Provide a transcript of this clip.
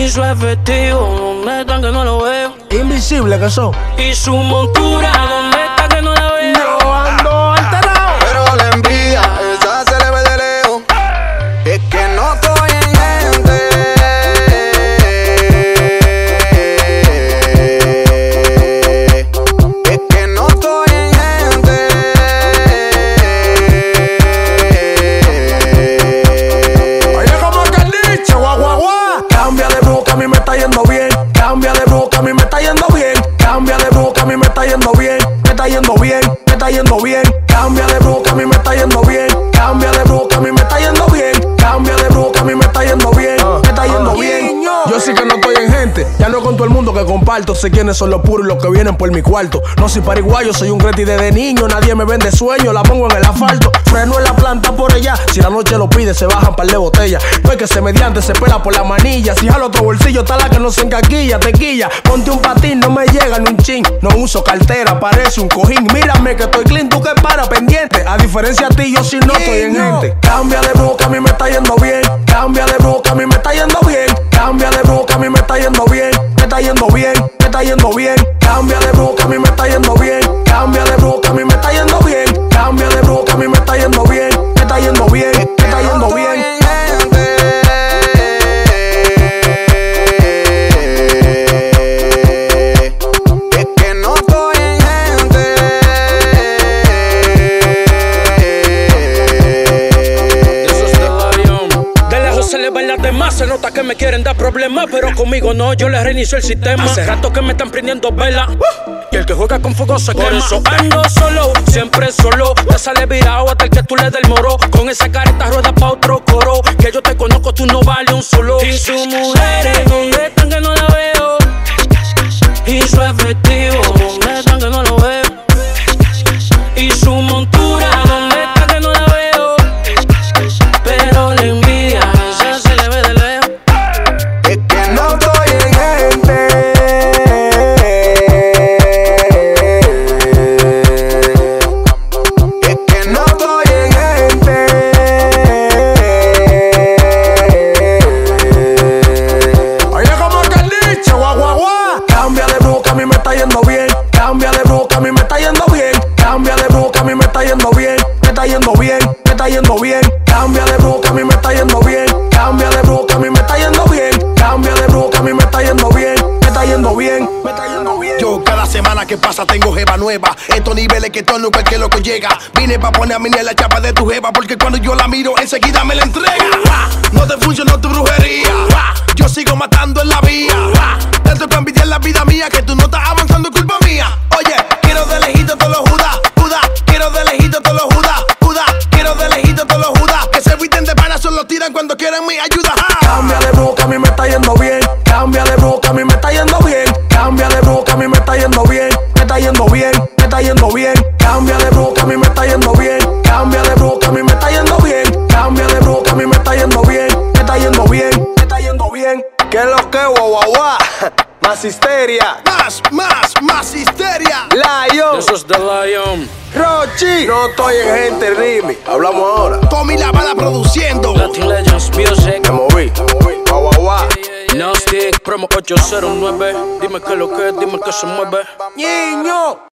Y su efectivo, ¿dónde están que no lo veo? Invisible que son. Y su montura, ¿dónde está que no la veo? Yo ando alterado. Pero la envidia, esa se le ve de lejos. Es que no estoy en gente. Es que no estoy en gente. Oye, como que el dicho, guau, guau, guau. Cambia de boca, a mí me está yendo bien. Cambia de boca, a mí me está yendo bien. Cambia de boca, a mí me está yendo bien. Me está yendo bien, me está yendo bien. Cambia de boca, a mí me está yendo bien. Cambia de boca, a mí me está yendo bien. Cambia de boca, a mí me está yendo bien. Me está yendo bien. Yo sí que no estoy en gente. Ya no con todo el mundo que comparto. Sé quiénes son los puros y los que vienen por mi cuarto. No soy pariguayo, soy un creti desde niño. Nadie me vende sueño, la pongo en el asfalto. Freno en la planta por ella. Si la noche lo pide, se bajan par de botellas. No hay que ser mediante, se pela por la manilla. Si jalo otro bolsillo, está la que no se encaquilla. Tequilla, ponte un patín, no me llega ni un chin. No uso cartera, parece un cojín. Mírame que estoy clean, tú que para pendiente. A diferencia de ti, yo sí no estoy en gente. Cambia de boca, a mí me está yendo bien. Cambia de boca, a mí me está yendo bien. Cambia de boca, a mí me está yendo bien. Me está yendo bien, me está yendo bien. Cambia de boca, a mí me está yendo bien. Cambia de boca, a mí me está yendo bien. Cambia de boca, a mí me está yendo bien. Me está yendo bien, me está yendo bien. Se nota que me quieren dar problemas, pero conmigo no, yo les reinicio el sistema. Hace rato que me están prendiendo vela, y el que juega con fuego se quema. Por eso ando solo, siempre solo. Te sale virado hasta el que tú le des el moro. Con esa careta rueda pa' otro coro. Que yo te conozco, tú no vale un solo. Y sus mujeres, ¿dónde están que no la veo? Y su efectivo, ¿dónde están que no lo veo? Y su montura, ¿dónde está que no la veo? Pero la envidia, esa se le ve de lejos. Es que no estoy en gente. Es que no estoy en gente. Oye, como que el dicho, guau, guau, guau. Cambia de boca, a mí me está yendo bien. Cambia de boca, a mí me está yendo bien. Cambia de boca, a mí me está yendo bien. Me está yendo bien, me está yendo bien. Cambia de boca, a mí me está yendo bien. Cambia de boca, a mí me está yendo bien. Cambia de boca, a mí me está yendo bien. Me está yendo bien, me está yendo bien. Yo cada semana que pasa tengo jeva nueva. Estos niveles que todo cualquier loco llega. Vine pa' poner a mí en la chapa de tu jeva, porque cuando yo la miro enseguida me la entrega. No te funcionó tu brujería. Yo sigo matando en la vía. Tanto que envidiar la vida mía que tú no estás avanzando, culpa mía. Oye, quiero de lejito todos los judas, judas. Quiero de lejito todos los judas, judas. Quiero de lejito todos los judas. Que se visten de pana, solo tiran cuando quieren mi ayuda. Cambia de boca, a mí me está yendo bien. Cambia de boca, a mí me está yendo bien. Cambia de boca, a mí me está yendo bien. Me está yendo bien, me está yendo bien. Cambia de boca, a mí me está yendo bien. Cambia de boca, a mí me está yendo bien. Cambia de boca, a mí me está yendo bien. Me está yendo bien, me está yendo bien. ¿Qué es lo que, guau, guau, guau? Más histeria. Más histeria. Lion. Eso es The Lion. Rochi. No estoy en gente, Rimi. Hablamos ahora. Tommy la bala produciendo. Latin Legends Music. Me moví. Guau, guau, guau. No Stick, promo 809. Dime que lo que, dime que se mueve. Niño.